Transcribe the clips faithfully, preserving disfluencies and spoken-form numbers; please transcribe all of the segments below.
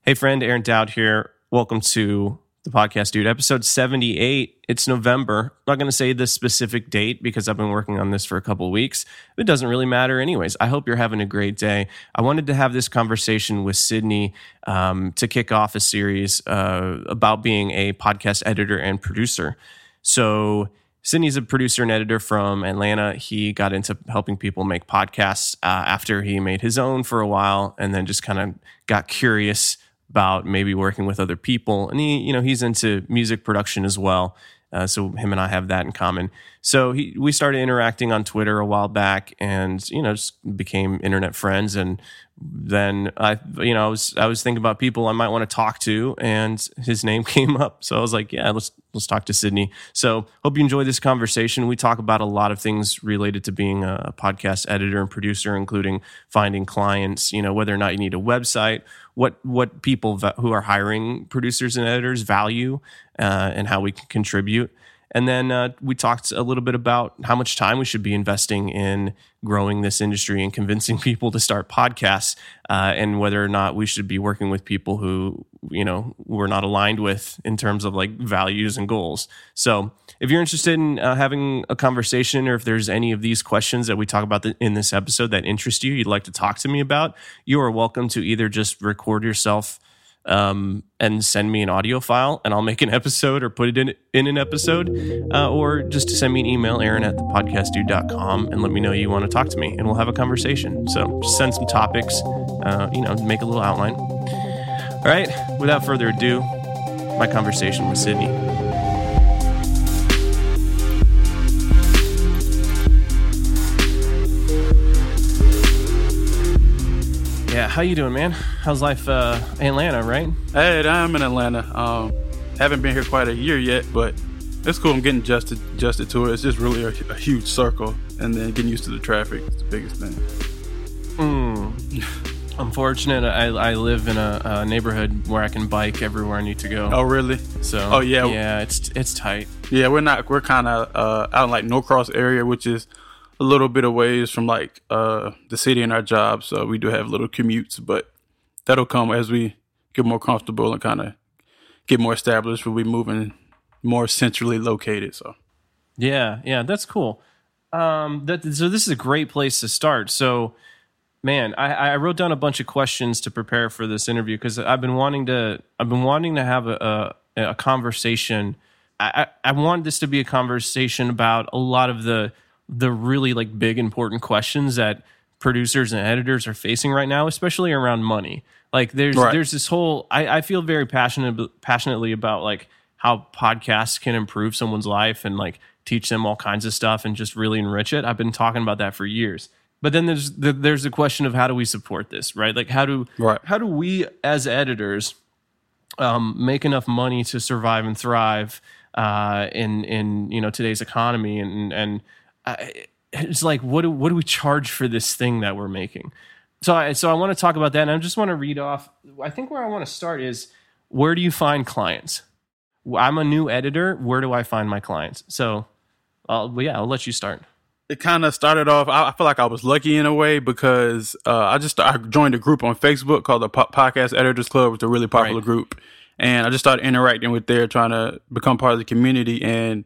Hey friend, Aaron Dowd here. Welcome to the podcast, dude. Episode seventy-eight. It's November. I'm not going to say the specific date because I've been working on this for a couple of weeks. It doesn't really matter anyways. I hope you're having a great day. I wanted to have this conversation with Sydney um, to kick off a series uh, about being a podcast editor and producer. So Sydney's a producer and editor from Atlanta. He got into helping people make podcasts uh, after he made his own for a while and then just kind of got curious about maybe working with other people. And he, you know, he's into music production as well. Uh, so him and I have that in common. So he, we started interacting on Twitter a while back and, you know, just became internet friends. And then I, you know, I was, I was thinking about people I might want to talk to, and his name came up. So I was like, yeah, let's, let's talk to Sydney. So hope you enjoy this conversation. We talk about a lot of things related to being a podcast editor and producer, including finding clients, you know, whether or not you need a website, what, what people who are hiring producers and editors value, uh, and how we can contribute. And then uh, we talked a little bit about how much time we should be investing in growing this industry and convincing people to start podcasts, uh, and whether or not we should be working with people who, you know, we're not aligned with in terms of like values and goals. So if you're interested in uh, having a conversation, or if there's any of these questions that we talk about the, in this episode that interest you, you'd like to talk to me about, you are welcome to either just record yourself Um, and send me an audio file and I'll make an episode or put it in in an episode, uh, or just to send me an email, Aaron at the podcast dude dot com, and let me know you want to talk to me and we'll have a conversation. So just send some topics, uh, you know, make a little outline. All right, without further ado, my conversation with Sydney. Yeah, how you doing, man? How's life uh, in Atlanta, right? Hey, I'm in Atlanta. Um, haven't been here quite a year yet, but it's cool. I'm getting adjusted, adjusted to it. It's just really a, a huge circle, and then getting used to the traffic is the biggest thing. Mm. Unfortunate. I, I live in a, a neighborhood where I can bike everywhere I need to go. Oh, really? So, oh yeah, yeah, it's it's tight. Yeah, we're not. We're kind of uh, out in like Norcross area, which is a little bit of ways from like uh, the city and our jobs. So we do have little commutes, but that'll come as we get more comfortable and kind of get more established. We'll be moving more centrally located. So yeah, yeah, that's cool. Um, that so this is a great place to start. So, man, I, I wrote down a bunch of questions to prepare for this interview because I've been wanting to. I've been wanting to have a a, a conversation. I, I I want this to be a conversation about a lot of the. the really like big important questions that producers and editors are facing right now, especially around money. Like there's right. there's this whole I, I feel very passionate passionately about like how podcasts can improve someone's life and like teach them all kinds of stuff and just really enrich it. I've been talking about that for years. But then there's the, there's the question of how do we support this, right? Like how do right. how do we as editors um, make enough money to survive and thrive uh, in in you know today's economy and and I, it's like, what do what do we charge for this thing that we're making? So I so I want to talk about that, and I just want to read off. I think where I want to start is, where do you find clients? I'm a new editor. Where do I find my clients? So, I'll, well, yeah, I'll let you start. It kind of started off. I, I feel like I was lucky in a way because uh, I just I joined a group on Facebook called the po- Podcast Editors Club. It's a really popular right. group, and I just started interacting with there, trying to become part of the community. And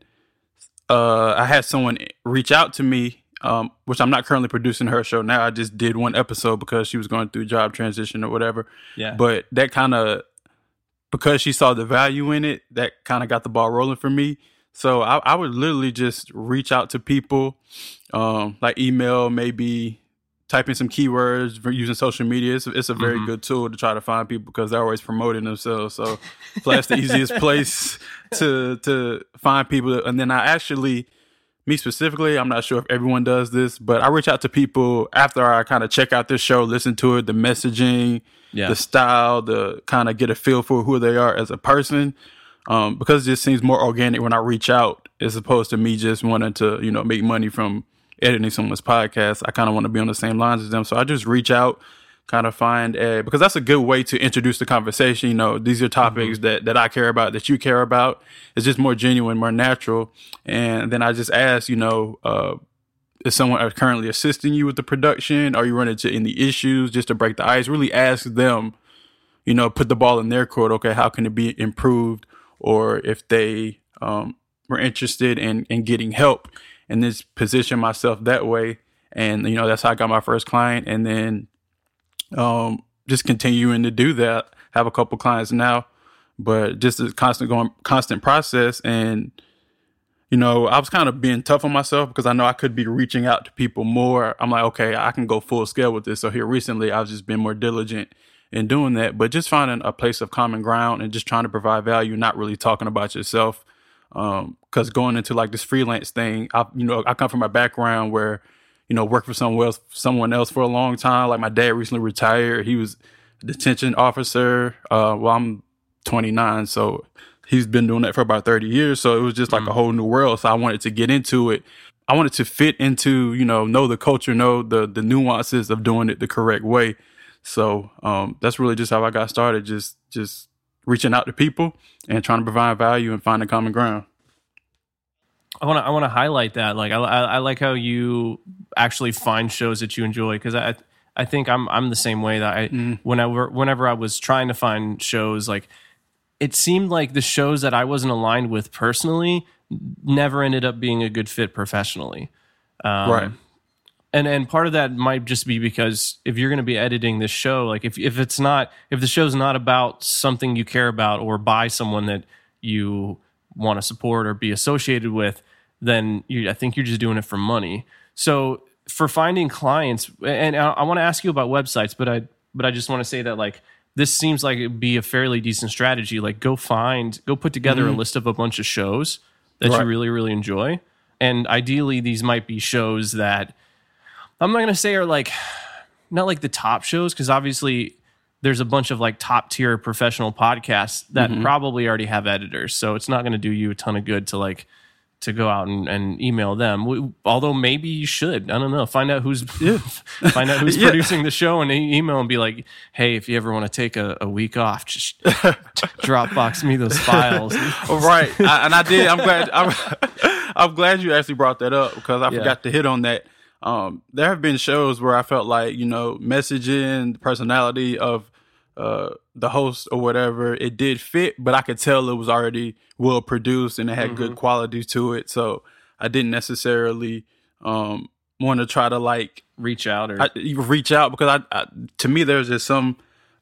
Uh, I had someone reach out to me, um, which I'm not currently producing her show now. I just did one episode because she was going through job transition or whatever. Yeah. But that kind of, because she saw the value in it, that kind of got the ball rolling for me. So I, I would literally just reach out to people, um, like email, maybe type in some keywords using social media. It's, it's a very mm-hmm. good tool to try to find people because they're always promoting themselves. So that's the easiest place to to find people. And then I actually, me specifically, I'm not sure if everyone does this, but I reach out to people after I kind of check out this show, listen to it, the messaging, yeah. the style, the kind of get a feel for who they are as a person. Um, because it just seems more organic when I reach out as opposed to me just wanting to, you know, make money from editing someone's podcast. I kind of want to be on the same lines as them. So I just reach out, kind of find a, because that's a good way to introduce the conversation. You know, these are topics mm-hmm. that, that I care about, that you care about. It's just more genuine, more natural. And then I just ask, you know, uh, is someone currently assisting you with the production? Are you running into any issues just to break the ice? Really ask them, you know, put the ball in their court. Okay, how can it be improved? Or if they um, were interested in, in getting help, and just position myself that way. And, you know, that's how I got my first client. And then um, just continuing to do that. Have a couple clients now, but just a constant going, constant process. And, you know, I was kind of being tough on myself because I know I could be reaching out to people more. I'm like, okay, I can go full scale with this. So here recently, I've just been more diligent in doing that, but just finding a place of common ground and just trying to provide value, not really talking about yourself. Um, cause going into like this freelance thing, I, you know, I come from a background where, you know, worked for someone else, someone else for a long time. Like my dad recently retired. He was a detention officer. Uh, well, I'm twenty-nine, so he's been doing that for about thirty years. So it was just like mm. a whole new world. So I wanted to get into it. I wanted to fit into, you know, know the culture, know the the nuances of doing it the correct way. So um, that's really just how I got started. Just just reaching out to people and trying to provide value and finding common ground. I want to I want to highlight that. Like I, I I like how you actually find shows that you enjoy, because I I think I'm I'm the same way. That I mm. whenever whenever I was trying to find shows, like it seemed like the shows that I wasn't aligned with personally never ended up being a good fit professionally. Um, right. And and part of that might just be because if you're going to be editing this show, like if if it's not if the show's not about something you care about or by someone that you want to support or be associated with, then you, I think you're just doing it for money. So for finding clients, and I, I want to ask you about websites, but I but I just want to say that like this seems like it'd be a fairly decent strategy. Like go find, go put together mm-hmm. a list of a bunch of shows that right. you really really enjoy, and ideally these might be shows that I'm not going to say are like not like the top shows, because obviously there's a bunch of like top tier professional podcasts that mm-hmm. probably already have editors. So it's not going to do you a ton of good to like, to go out and, and email them. We, although maybe you should, I don't know, find out who's, yeah. find out who's yeah. producing the show and e- email and be like, hey, if you ever want to take a, a week off, just Dropbox me those files. Right. I, and I did. I'm glad, I'm, I'm glad you actually brought that up, because I yeah. forgot to hit on that. Um, there have been shows where I felt like, you know, messaging, the personality of uh, the host or whatever, it did fit, but I could tell it was already well produced and it had mm-hmm. good quality to it. So I didn't necessarily um, want to try to like reach out or I, reach out because I, I to me there's just some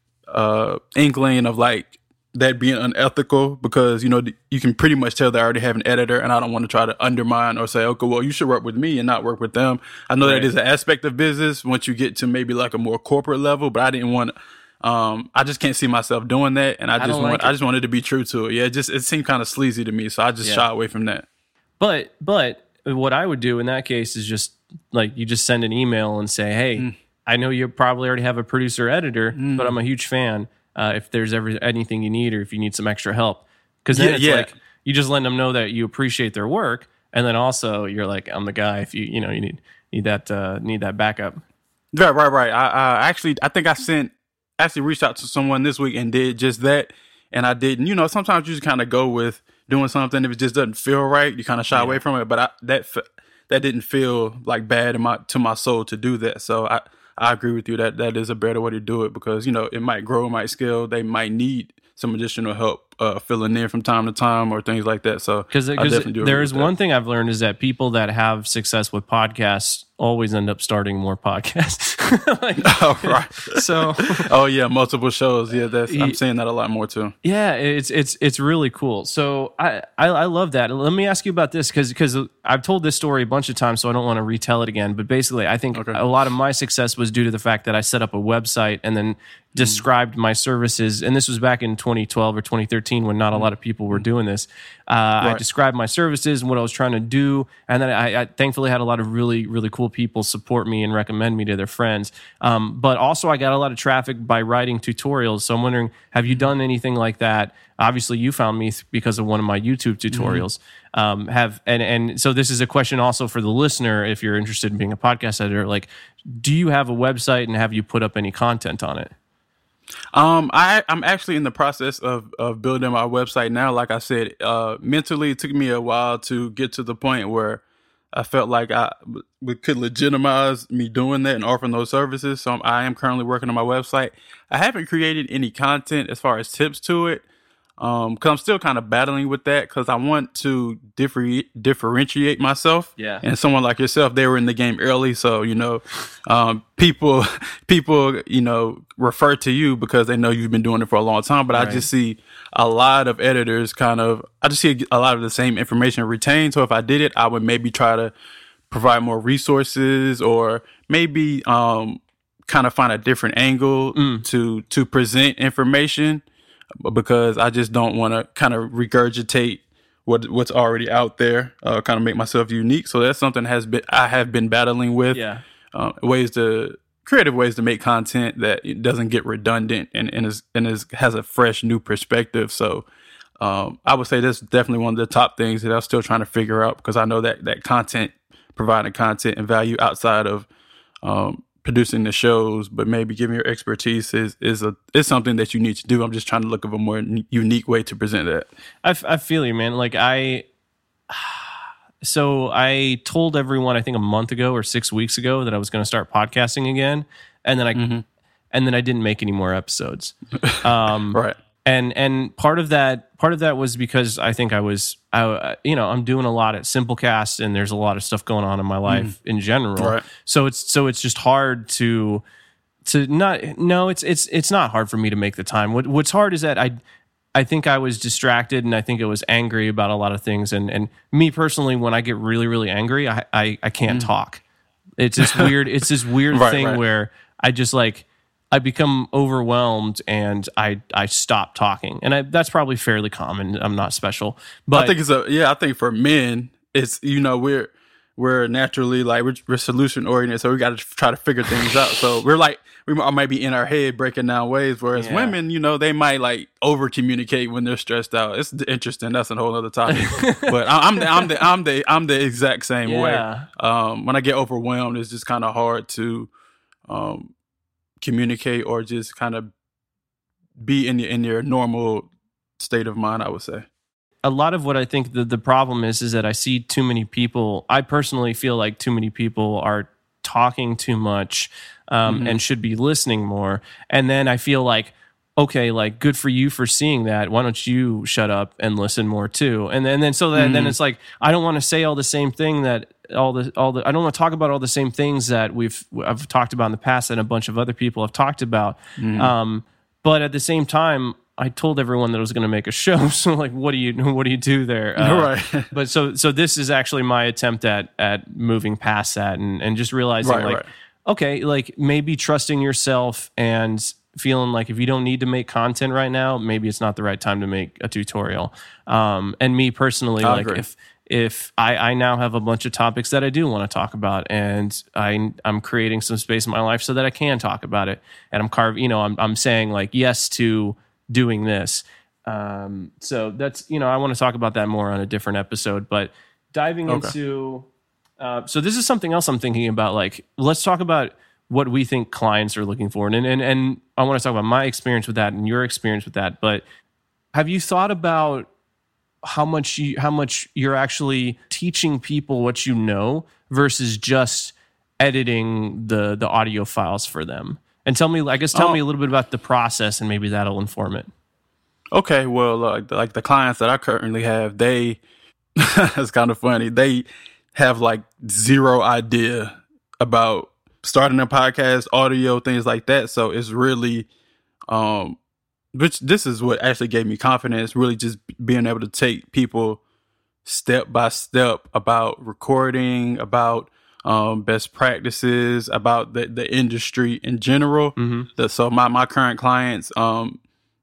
uh, inkling of like that being unethical, because, you know, you can pretty much tell they already have an editor, and I don't want to try to undermine or say, okay, well, you should work with me and not work with them. I know right. that is an aspect of business once you get to maybe like a more corporate level, but I didn't want to, um, I just can't see myself doing that. And I just I want, like I just wanted to be true to it. Yeah. It just, it seemed kind of sleazy to me. So I just yeah. shy away from that. But, but what I would do in that case is just like, you just send an email and say, hey, mm. I know you probably already have a producer editor, mm. but I'm a huge fan. Uh, if there's ever anything you need, or if you need some extra help, because then yeah, it's yeah. like you just let them know that you appreciate their work, and then also you're like, I'm the guy if you you know you need need that uh, need that backup. Right, right, right. I, I actually I think I sent actually reached out to someone this week and did just that, and I didn't. You know, sometimes you just kind of go with doing something if it just doesn't feel right, you kind of shy yeah. away from it. But I, that that didn't feel like bad in my to my soul to do that. So I. I agree with you that that is a better way to do it, because, you know, it might grow, it might scale. They might need some additional help uh, filling in from time to time or things like that. So because there is one thing I've learned is that people that have success with podcasts always end up starting more podcasts. like, oh, right. So, oh yeah, multiple shows. Yeah, that's I'm seeing that a lot more too. Yeah, it's it's it's really cool. So I I, I love that. Let me ask you about this, because because I've told this story a bunch of times, so I don't want to retell it again. But basically, I think okay. a lot of my success was due to the fact that I set up a website and then described my services, and this was back in twenty twelve or twenty thirteen when not a lot of people were doing this. Uh, right. I described my services and what I was trying to do, and then I, I thankfully had a lot of really, really cool people support me and recommend me to their friends. Um, but also I got a lot of traffic by writing tutorials. So I'm wondering, have you done anything like that? Obviously, you found me because of one of my YouTube tutorials. Mm-hmm. Um, have and and so this is a question also for the listener, if you're interested in being a podcast editor. Like, do you have a website, and have you put up any content on it? Um, I, I'm actually in the process of, of building my website now. Like I said, uh, mentally, it took me a while to get to the point where I felt like I w- could legitimize me doing that and offering those services. So I'm, I am currently working on my website. I haven't created any content as far as tips to it, um, because I'm still kind of battling with that because I want to differ- differentiate myself. Yeah. And someone like yourself, they were in the game early, so you know, um, people people you know refer to you because they know you've been doing it for a long time. But right. I just see a lot of editors kind of, I just see a lot of the same information retained. So if I did it, I would maybe try to provide more resources or maybe um, kind of find a different angle mm. to to present information, because I just don't want to kind of regurgitate what what's already out there, uh, kind of make myself unique. So that's something has been I have been battling with. Yeah, uh, ways to creative ways to make content that it doesn't get redundant and and is and is has a fresh new perspective. So um, I would say that's definitely one of the top things that I'm still trying to figure out, because I know that that content, providing content and value outside of um, producing the shows, but maybe giving your expertise is is a is something that you need to do. I'm just trying to look of a more n- unique way to present that. I, f- I feel you, man. Like I, so I told everyone I think a month ago or six weeks ago that I was going to start podcasting again, and then I mm-hmm. and then I didn't make any more episodes. Um, right. And and part of that part of that was because I think I was I you know I'm doing a lot at Simplecast, and there's a lot of stuff going on in my life mm. in general. Right. So it's so it's just hard to to not no it's it's it's not hard for me to make the time. What what's hard is that I I think I was distracted, and I think I was angry about a lot of things. And and me personally, when I get really really angry, I I, I can't mm. talk. It's this weird it's this weird right, thing right. where I just like. I become overwhelmed and I I stop talking, and I, that's probably fairly common. I'm not special, but I think it's a yeah. I think for men, it's you know we're we're naturally like we're, we're solution oriented, so we got to try to figure things out. So we're like we might be in our head breaking down ways, whereas yeah. women, you know, they might like over communicate when they're stressed out. It's interesting. That's a whole other topic. But I, I'm the I'm the I'm the I'm the exact same yeah. way. Um, when I get overwhelmed, it's just kind of hard to. Um, communicate or just kind of be in your, in your normal state of mind, I would say. A lot of what I think the, the problem is, is that I see too many people, I personally feel like too many people are talking too much um, mm-hmm. and should be listening more. And then I feel like, okay, like good for you for seeing that. Why don't you shut up and listen more too? And then, and then so that, mm-hmm. then it's like, I don't want to say all the same thing that all the, all the, I don't want to talk about all the same things that we've, I've talked about in the past and a bunch of other people have talked about. Mm-hmm. Um, but at the same time, I told everyone that I was going to make a show. So like, what do you, what do you do there? Uh, right. But so, so this is actually my attempt at, at moving past that and, and just realizing right, like, right. okay, like maybe trusting yourself and feeling like if you don't need to make content right now, maybe it's not the right time to make a tutorial. Um, and me personally, I like agree. if, if I, I now have a bunch of topics that I do want to talk about, and I, I'm creating some space in my life so that I can talk about it. And I'm carving, you know, I'm, I'm saying like yes to doing this. Um, so that's, you know, I want to talk about that more on a different episode, but diving okay. into, uh, so this is something else I'm thinking about. Like, let's talk about what we think clients are looking for. And, and, and I want to talk about my experience with that and your experience with that. But have you thought about how much you, how much you're actually teaching people what you know versus just editing the, the audio files for them? And tell me, I guess, tell oh. me a little bit about the process, and maybe that'll inform it. Okay. Well, uh, like the clients that I currently have, they, it's kind of funny. They have like zero idea about starting a podcast, audio, things like that. So it's really, um, which this is what actually gave me confidence, really just being able to take people step by step about recording, about um, best practices, about the, the industry in general. Mm-hmm. The, so my, my current clients, um,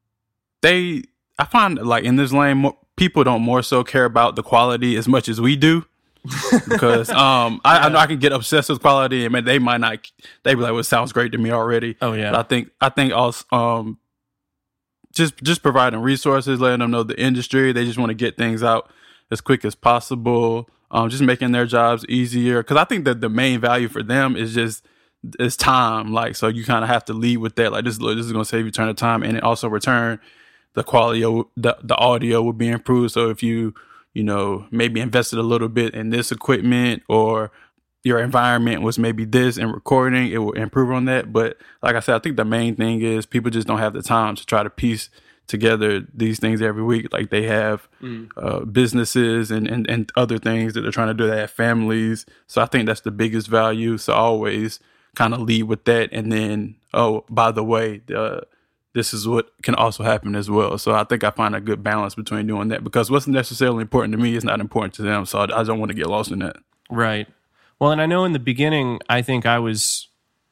they, I find like in this lane, more, people don't more so care about the quality as much as we do. Because um, I, yeah. I know I can get obsessed with quality, and man, they might not. They be like, "Well, it sounds great to me already." Oh yeah. But I think I think also um, just just providing resources, letting them know the industry. They just want to get things out as quick as possible. Um, just making their jobs easier. Because I think that the main value for them is just is time. Like, so you kind of have to lead with that. Like, this this is going to save you a ton of time, and it also return the quality of the the audio will be improved. So if you you know, maybe invested a little bit in this equipment, or your environment was maybe this and recording, it will improve on that. But like I said, I think the main thing is people just don't have the time to try to piece together these things every week. Like they have mm. uh, businesses and, and, and other things that they're trying to do. They have families. So I think that's the biggest value. So always kind of lead with that. And then, oh, by the way, uh, this is what can also happen as well. So I think I find a good balance between doing that, because what's necessarily important to me is not important to them. So I, I don't want to get lost in that. Right. Well, and I know in the beginning, I think I was,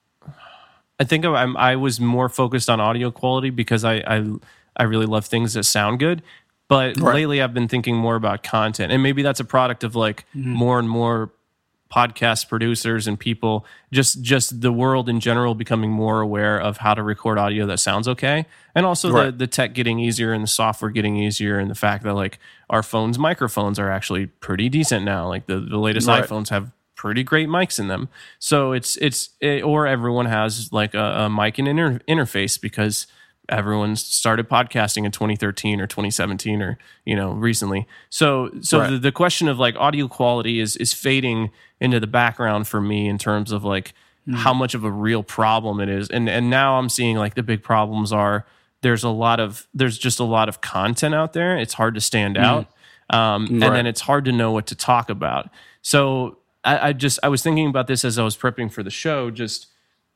I think I, I was more focused on audio quality because I, I, I really love things that sound good. But right. lately I've been thinking more about content, and maybe that's a product of like mm-hmm. more and more podcast producers and people, just, just the world in general becoming more aware of how to record audio that sounds okay. And also right. the, the tech getting easier and the software getting easier, and the fact that like our phones' microphones are actually pretty decent now. Like the, the latest right. iPhones have pretty great mics in them. So it's, it's, it, or everyone has like a, a mic and inter- interface because everyone started podcasting in twenty thirteen or twenty seventeen or, you know, recently. So, so right. the, the question of like audio quality is, is fading into the background for me in terms of like mm. how much of a real problem it is. And, and now I'm seeing like the big problems are there's a lot of, there's just a lot of content out there. It's hard to stand mm. out. Um, right. And then it's hard to know what to talk about. So I, I just, I was thinking about this as I was prepping for the show, just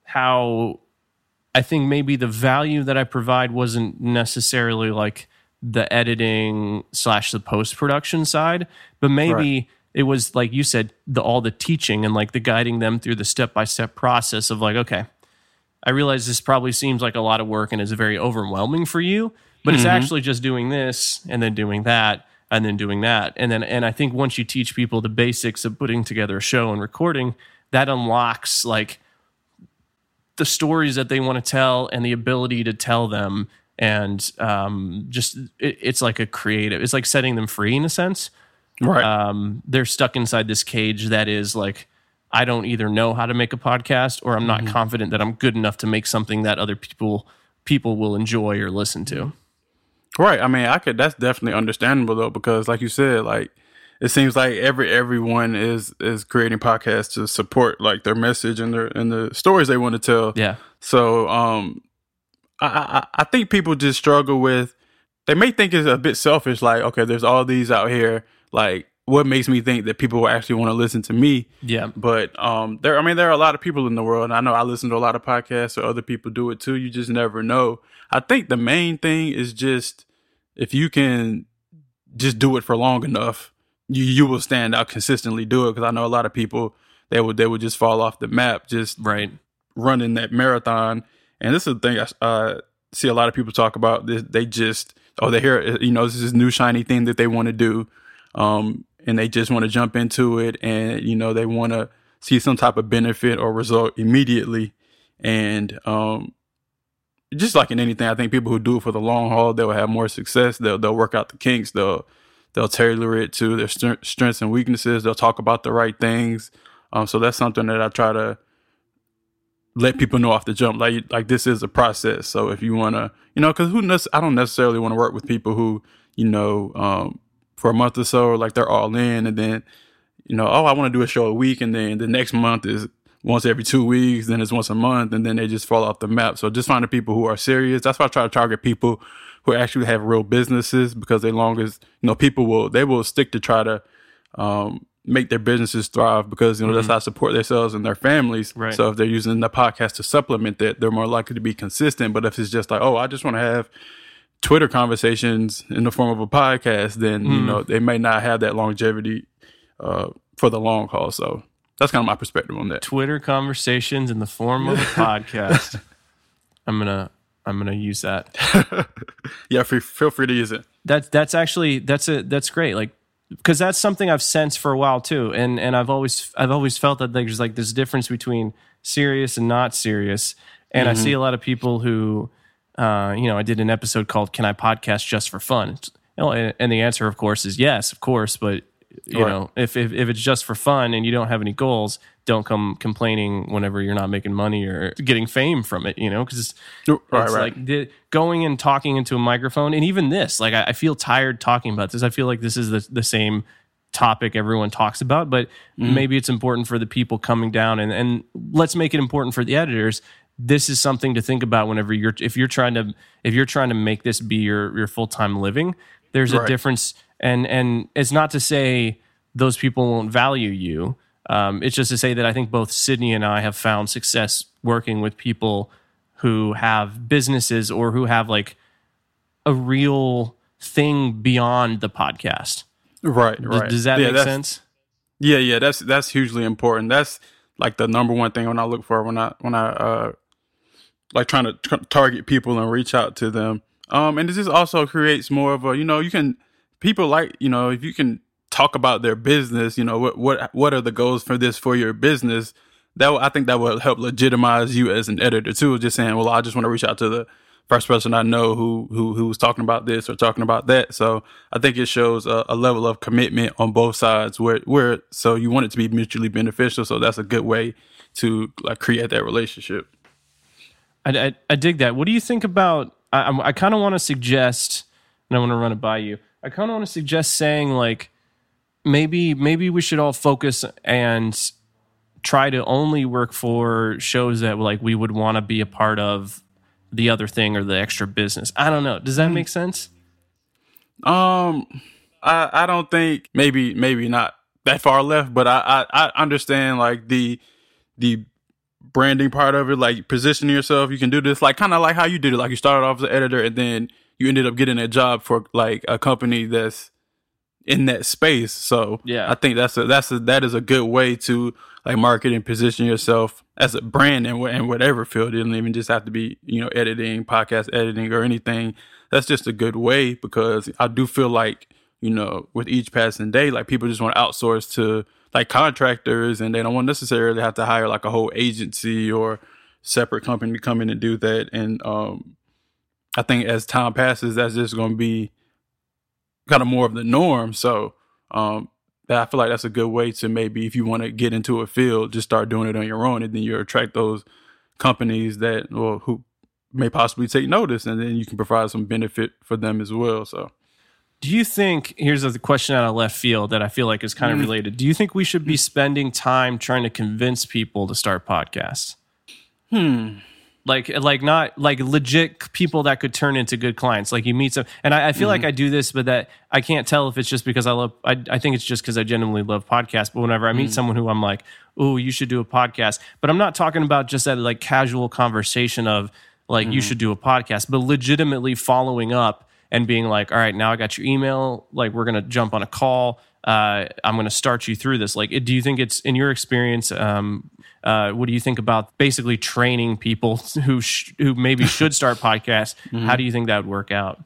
how I think maybe the value that I provide wasn't necessarily like the editing slash the post-production side, but maybe right. it was like you said, the all the teaching and like the guiding them through the step-by-step process of like, okay, I realize this probably seems like a lot of work and is very overwhelming for you, but mm-hmm. it's actually just doing this and then doing that and then doing that. And then, and I think once you teach people the basics of putting together a show and recording, that unlocks like the stories that they want to tell and the ability to tell them. And um, just, it, it's like a creative, it's like setting them free in a sense. Right. Um, they're stuck inside this cage that is like, I don't either know how to make a podcast, or I'm not mm-hmm. confident that I'm good enough to make something that other people, people will enjoy or listen to. Right. I mean, I could, that's definitely understandable though, because like you said, like, it seems like every everyone is is creating podcasts to support like their message and their and the stories they want to tell. Yeah. So um, I, I I think people just struggle with. They may think it's a bit selfish. Like, okay, there's all these out here. Like, what makes me think that people will actually want to listen to me? Yeah. But um, there. I mean, there are a lot of people in the world. And I know I listen to a lot of podcasts, or other people do it too. You just never know. I think the main thing is just if you can just do it for long enough, you you will stand out, consistently do it. Because I know a lot of people, they would they would just fall off the map just right running that marathon. And this is the thing I uh, see a lot of people talk about. They, they just oh they hear, you know, this is this new shiny thing that they want to do, um, and they just want to jump into it, and you know they want to see some type of benefit or result immediately. And um, just like in anything, I think people who do it for the long haul, they'll have more success. They'll they'll work out the kinks. They'll They'll tailor it to their st- strengths and weaknesses. They'll talk about the right things. Um, so that's something that I try to let people know off the jump. Like, like this is a process. So if you want to, you know, because who knows, I don't necessarily want to work with people who, you know, um, for a month or so, like they're all in, and then, you know, oh, I want to do a show a week, and then the next month is once every two weeks, then it's once a month, and then they just fall off the map. So just finding people who are serious. That's why I try to target people who actually have real businesses, because they long as, you know, people will, they will stick to try to um, make their businesses thrive, because, you know, mm-hmm. that's how to support themselves and their families. Right. So if they're using the podcast to supplement that, they're more likely to be consistent. But if it's just like, oh, I just want to have Twitter conversations in the form of a podcast, then, mm. you know, they may not have that longevity uh, for the long haul. So that's kind of my perspective on that. Twitter conversations in the form of a podcast. I'm going to, I'm going to use that. Yeah, free, feel free to use it. That's that's actually that's a that's great. Like, because that's something I've sensed for a while too, and and I've always I've always felt that there's like this difference between serious and not serious. And mm-hmm. I see a lot of people who, uh, you know, I did an episode called "Can I Podcast Just for Fun?" And the answer, of course, is yes, of course. But you right. know, if, if if it's just for fun and you don't have any goals, don't come complaining whenever you're not making money or getting fame from it, you know, because right, it's right. like the, going and talking into a microphone. And even this, like, I, I feel tired talking about this. I feel like this is the, the same topic everyone talks about, but mm. maybe it's important for the people coming down, and, and let's make it important for the editors. This is something to think about whenever you're, if you're trying to, if you're trying to make this be your, your full-time living, there's right. a difference. And, and it's not to say those people won't value you. Um, it's just to say that I think both Sydney and I have found success working with people who have businesses or who have like a real thing beyond the podcast. Right, does, right. Does that yeah, make sense? Yeah, yeah. That's that's hugely important. That's like the number one thing when I look for when I when I uh, like trying to t- target people and reach out to them. Um, and this just also creates more of a, you know, you can people like, you know, if you can talk about their business, you know, what what what are the goals for this for your business? That I think that will help legitimize you as an editor too. Just saying, well, I just want to reach out to the first person I know who who who was talking about this or talking about that. So I think it shows a, a level of commitment on both sides. Where where so you want it to be mutually beneficial. So that's a good way to like create that relationship. I I, I dig that. What do you think about? I I, I kind of want to suggest, and I want to run it by you. I kind of want to suggest saying like, maybe maybe we should all focus and try to only work for shows that like we would want to be a part of the other thing or the extra business. I don't know. Does that make sense? Um, I I don't think maybe maybe not that far left, but I I, I understand like the the branding part of it, like positioning yourself. You can do this like kind of like how you did it. Like you started off as an editor and then you ended up getting a job for like a company that's in that space. So yeah, I think that's a that's a that is a good way to like market and position yourself as a brand in, in whatever field. It doesn't even just have to be, you know, editing, podcast editing or anything. That's just a good way, because I do feel like, you know, with each passing day, like people just want to outsource to like contractors, and they don't want necessarily have to hire like a whole agency or separate company to come in and do that. And um, I think as time passes, that's just going to be kind of more of the norm. So um, I feel like that's a good way to maybe, if you want to get into a field, just start doing it on your own, and then you attract those companies that, well, who may possibly take notice, and then you can provide some benefit for them as well. So do you think, here's a question out of left field that I feel like is kind of mm. related. Do you think we should be spending time trying to convince people to start podcasts? Hmm. Like, like not like legit people that could turn into good clients. Like you meet some, and I, I feel mm-hmm. like I do this, but that I can't tell if it's just because I love, I, I think it's just because I genuinely love podcasts. But whenever I meet mm-hmm. someone who I'm like, oh, you should do a podcast. But I'm not talking about just that like casual conversation of like, mm-hmm. you should do a podcast, but legitimately following up and being like, all right, now I got your email. Like, we're going to jump on a call. Uh, I'm going to start you through this. Like, do you think it's, in your experience, um, uh, what do you think about basically training people who sh- who maybe should start podcasts? Mm-hmm. How do you think that would work out?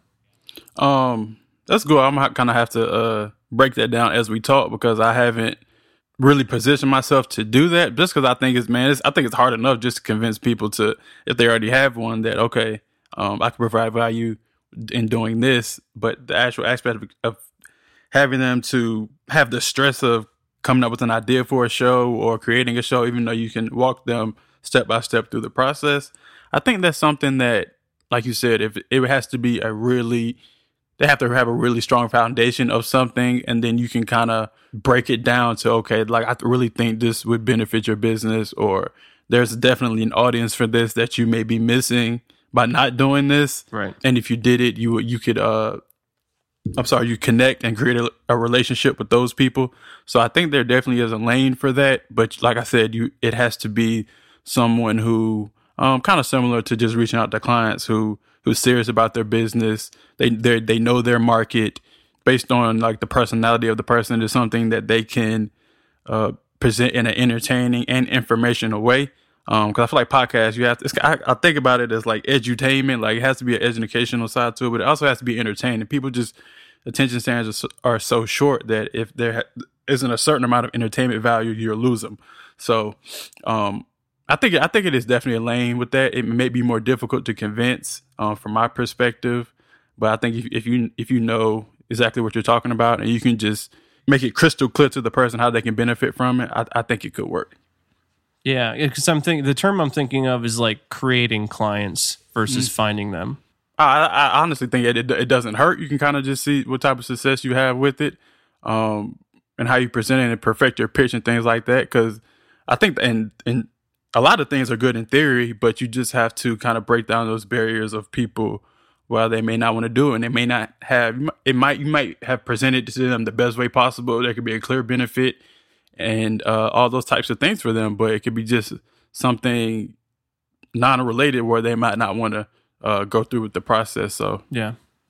Um, that's good. I'm going to kind of have to uh, break that down as we talk, because I haven't really positioned myself to do that, just because I think it's, man, it's, I think it's hard enough just to convince people to, if they already have one, that, okay, um, I can provide value in doing this. But the actual aspect of, of having them to have the stress of coming up with an idea for a show or creating a show, even though you can walk them step by step through the process, I think that's something that, like you said, if it has to be a really, they have to have a really strong foundation of something, and then you can kind of break it down to, okay, like I really think this would benefit your business, or there's definitely an audience for this that you may be missing by not doing this. Right. And if you did it, you you could, uh, I'm sorry, you connect and create a, a relationship with those people. So I think there definitely is a lane for that. But like I said, you it has to be someone who um, kind of similar to just reaching out to clients who who's serious about their business. They they they know their market based on like the personality of the person is something that they can uh, present in an entertaining and informational way. Um, because I feel like podcasts, you have to, it's, I, I think about it as like edutainment, like it has to be an educational side to it, but it also has to be entertaining. People just, attention spans are so, are so short that if there ha- isn't a certain amount of entertainment value, you'll lose them. So, um, I think, I think it is definitely a lane with that. It may be more difficult to convince, um, from my perspective, but I think if, if you, if you know exactly what you're talking about and you can just make it crystal clear to the person how they can benefit from it, I, I think it could work. Yeah, because I'm thinking the term I'm thinking of is like creating clients versus mm-hmm. finding them. I, I honestly think it, it it doesn't hurt. You can kind of just see what type of success you have with it, um, and how you present it and perfect your pitch and things like that. Because I think and and a lot of things are good in theory, but you just have to kind of break down those barriers of people. Well, they may not want to do it, and they may not have. It might you might have presented to them the best way possible. There could be a clear benefit and uh, all those types of things for them, but it could be just something non-related where they might not want to uh, go through with the process. So yeah.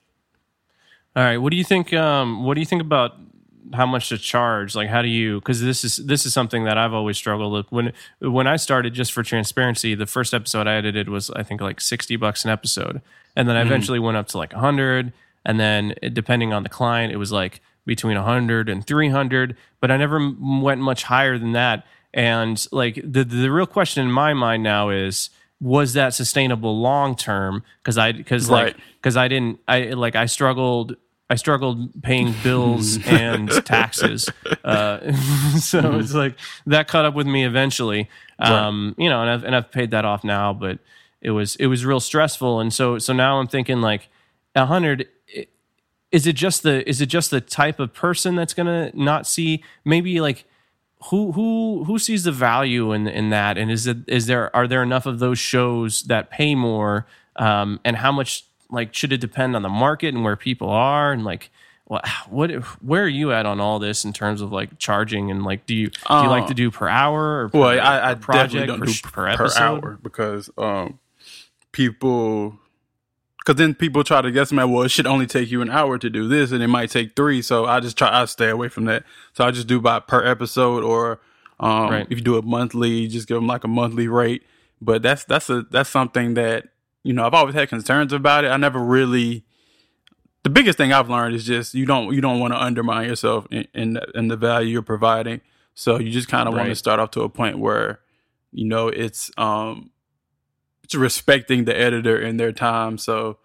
All right. What do you think? Um, what do you think about how much to charge? Like, how do you? Because this is this is something that I've always struggled with. When when I started, just for transparency, the first episode I edited was I think like sixty bucks an episode, and then I eventually mm-hmm. went up to like a hundred, and then depending on the client, it was like between a hundred and three hundred. But I never went much higher than that. And like the the real question in my mind now is, was that sustainable long term? Because I because right. like because I didn't I like I struggled. I struggled paying bills and taxes. Uh, so mm-hmm. it's like that caught up with me eventually. Um, right. You know, and I've, and I've paid that off now, but it was, it was real stressful. And so, so now I'm thinking like a hundred, is it just the, is it just the type of person that's going to not see maybe like who, who, who sees the value in, in that? And is it, is there, are there enough of those shows that pay more? Um, and how much, like, should it depend on the market and where people are? And like, what, what, where are you at on all this in terms of like charging? And like, do you, do you uh, like to do per hour or per, well, I, I per project definitely don't per, do per episode? Per hour because, um, people, cause then people try to guess, man, well, it should only take you an hour to do this and it might take three. So I just try, I stay away from that. So I just do by per episode or, um, right. if you do it monthly, just give them like a monthly rate. But that's, that's a, that's something that, you know, I've always had concerns about it. I never really. The biggest thing I've learned is just you don't you don't want to undermine yourself in in, in the value you're providing. So you just kind of right. want to start off to a point where, you know, it's um, it's respecting the editor and their time. So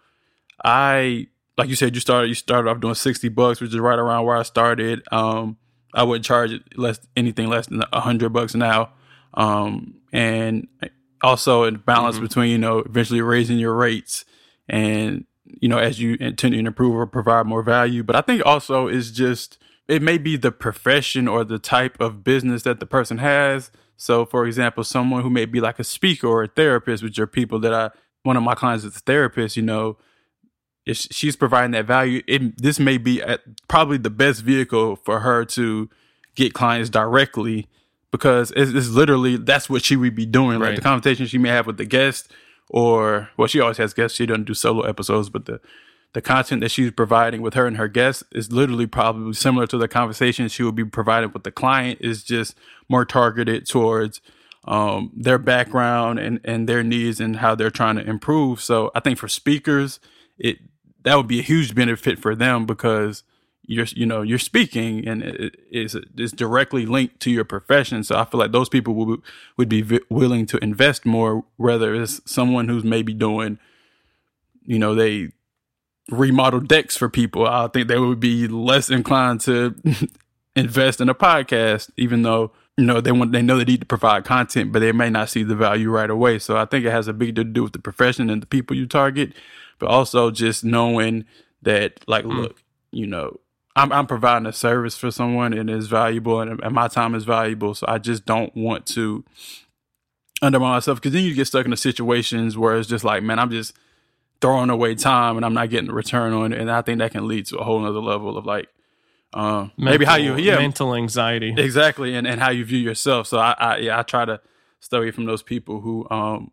I, like you said, you started you started off doing sixty bucks, which is right around where I started. Um, I wouldn't charge it less anything less than a hundred bucks now, um, and. Also, a balance mm-hmm. between, you know, eventually raising your rates and, you know, as you continue to improve or provide more value. But I think also is just, it may be the profession or the type of business that the person has. So, for example, someone who may be like a speaker or a therapist, which are people that I, one of my clients is a therapist, you know, if she's providing that value, it, this may be at probably the best vehicle for her to get clients directly. Because it's, it's literally, that's what she would be doing. Like right. the conversation she may have with the guest or, well, she always has guests. She doesn't do solo episodes, but the, the content that she's providing with her and her guests is literally probably similar to the conversation she would be providing with the client. Is just more targeted towards um, their background and, and their needs and how they're trying to improve. So I think for speakers, it that would be a huge benefit for them because you're, you know, you're speaking and it is is directly linked to your profession. So I feel like those people would would be v- willing to invest more, whether it's someone who's maybe doing, you know, they remodel decks for people. I think they would be less inclined to invest in a podcast, even though, you know, they want, they know they need to provide content, but they may not see the value right away. So I think it has a big to do with the profession and the people you target, but also just knowing that, like, mm. look, you know, I'm, I'm providing a service for someone and it's valuable and, and my time is valuable. So I just don't want to undermine myself because then you get stuck in the situations where it's just like, man, I'm just throwing away time and I'm not getting a return on it. And I think that can lead to a whole nother level of like, um, mental, maybe how you, yeah, mental anxiety. Exactly. And, and how you view yourself. So I, I, yeah, I try to stay away from those people who, um,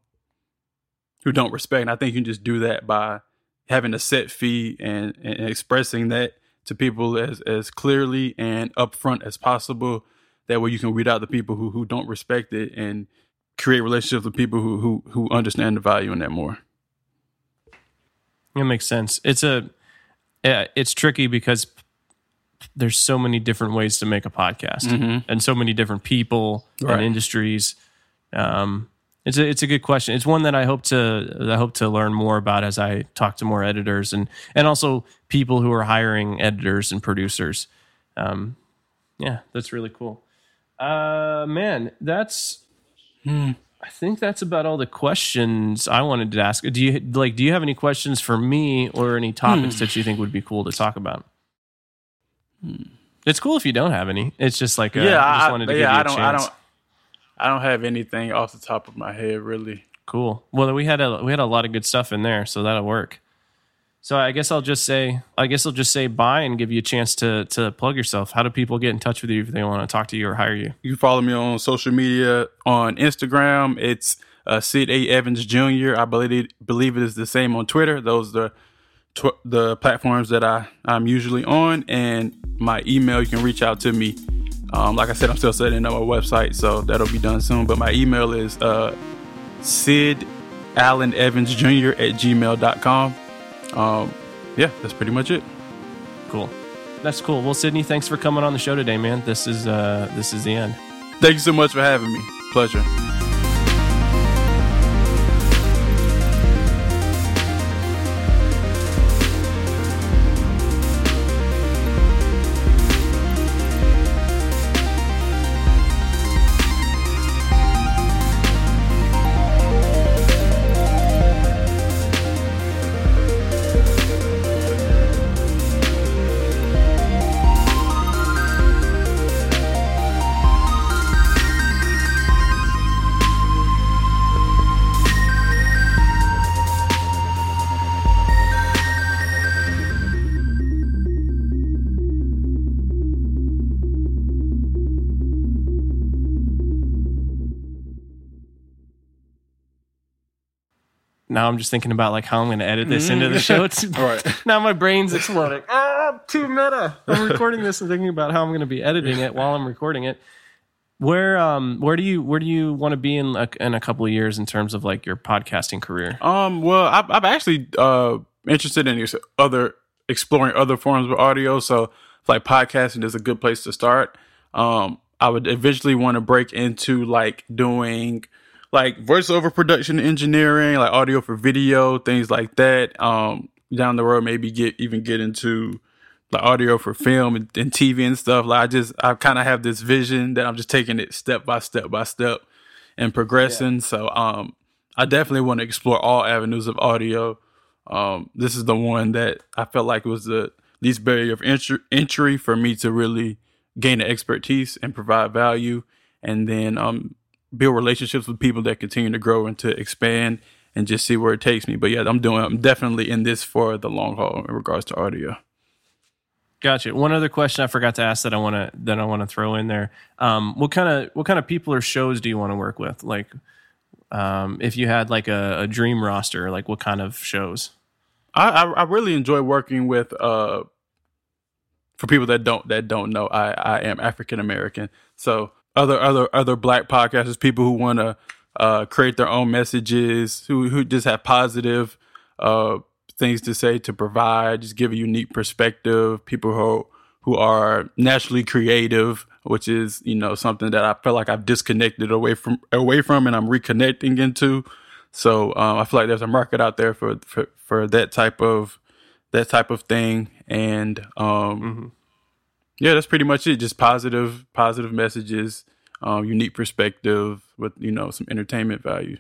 who don't respect. And I think you can just do that by having a set fee and, and expressing that to people as, as clearly and upfront as possible. That way you can weed out the people who, who don't respect it and create relationships with people who, who, who understand the value in that more. It makes sense. It's a, it's tricky because there's so many different ways to make a podcast mm-hmm. and so many different people right. and industries. Um, It's a it's a good question. It's one that I hope to I hope to learn more about as I talk to more editors and and also people who are hiring editors and producers. Um, yeah, that's really cool. Uh, man, that's Hmm. I think that's about all the questions I wanted to ask. Do you like? Do you have any questions for me or any topics hmm. that you think would be cool to talk about? Hmm. It's cool if you don't have any. It's just like, a, yeah, I just I, wanted to yeah, give you a I don't, chance. I don't, I don't have anything off the top of my head, really. Cool. Well, we had a we had a lot of good stuff in there, so that'll work. So I guess I'll just say, I guess I'll just say bye and give you a chance to to plug yourself. How do people get in touch with you if they want to talk to you or hire you? You can follow me on social media on Instagram. It's uh, Sid A. Evans Junior I believe believe it is the same on Twitter. Those are the tw- the platforms that I I'm usually on. And my email, you can reach out to me. Um, like I said, I'm still setting up my website, so that'll be done soon. But my email is uh, Sid Allen Evans Junior at gmail dot com. Um, yeah, that's pretty much it. Cool. That's cool. Well, Sydney, thanks for coming on the show today, man. This is uh, this is the end. Thank you so much for having me. Pleasure. Now I'm just thinking about like how I'm going to edit this into the show. It's, All right. Now my brain's exploding. Ah, too meta. I'm recording this and thinking about how I'm going to be editing it while I'm recording it. Where um where do you where do you want to be in like in a couple of years in terms of like your podcasting career? Um. Well, I, I'm actually uh interested in other exploring other forms of audio. So like podcasting is a good place to start. Um. I would eventually want to break into like doing like voiceover production engineering, like audio for video, things like that. Um, down the road, maybe get even get into like audio for film and, and T V and stuff. Like I just, I kind of have this vision that I'm just taking it step by step by step and progressing. Yeah. So, um, I definitely want to explore all avenues of audio. Um, this is the one that I felt like was the least barrier of entry, entry for me to really gain the expertise and provide value, and then um, build relationships with people that continue to grow and to expand and just see where it takes me. But yeah, I'm doing, I'm definitely in this for the long haul in regards to audio. Gotcha. One other question I forgot to ask that I want to that I want to throw in there. Um, what kind of what kind of people or shows do you want to work with? Like, um, if you had like a, a dream roster, like what kind of shows? I I, I really enjoy working with. Uh, For people that don't that don't know, I, I am African American. So other other other Black podcasters, people who want to uh, create their own messages, who who just have positive uh, things to say, to provide, just give a unique perspective. People who who are naturally creative, which is, you know, something that I feel like I've disconnected away from away from, and I'm reconnecting into. So um, I feel like there's a market out there for for, for that type of. that type of thing. And, um, mm-hmm. yeah, that's pretty much it. Just positive, positive messages, um, unique perspective with, you know, some entertainment value.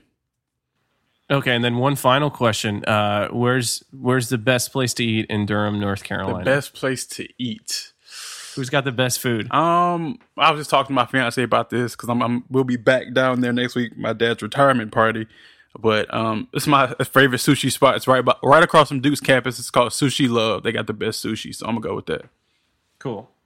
Okay. And then one final question. Uh, where's, where's the best place to eat in Durham, North Carolina? The best place to eat. Who's got the best food? Um, I was just talking to my fiance about this because I'm, I'm, we'll be back down there next week, my dad's retirement party. But um, it's my favorite sushi spot. It's right by, right across from Duke's campus. It's called Sushi Love. They got the best sushi, so I'm gonna go with that. Cool.